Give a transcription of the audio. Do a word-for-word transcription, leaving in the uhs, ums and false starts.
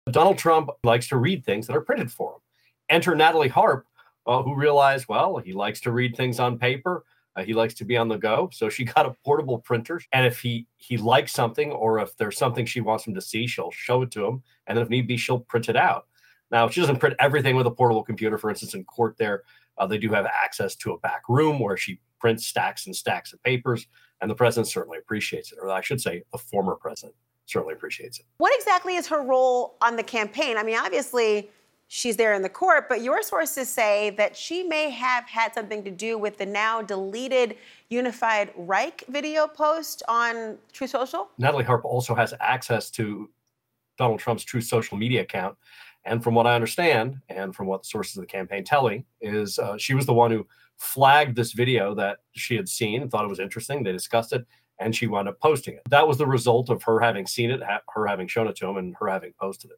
Donald Trump likes to read things that are printed for him. Enter Natalie Harp, uh, who realized, well, he likes to read things on paper. Uh, he likes to be on the go. So she got a portable printer. And if he he likes something, or if there's something she wants him to see, she'll show it to him. And then if need be, she'll print it out. Now, she doesn't print everything with a portable computer. For instance, in court there, uh, they do have access to a back room where she prints stacks and stacks of papers. And the president certainly appreciates it. Or I should say, the former president certainly appreciates it. What exactly is her role on the campaign? I mean, obviously, she's there in the court, but your sources say that she may have had something to do with the now deleted Unified Reich video post on Truth Social. Natalie Harp also has access to Donald Trump's Truth Social media account. And from what I understand, and from what the sources of the campaign tell me, is uh, she was the one who flagged this video that she had seen and thought it was interesting. They discussed it, and she wound up posting it. That was the result of her having seen it, ha- her having shown it to him, and her having posted it.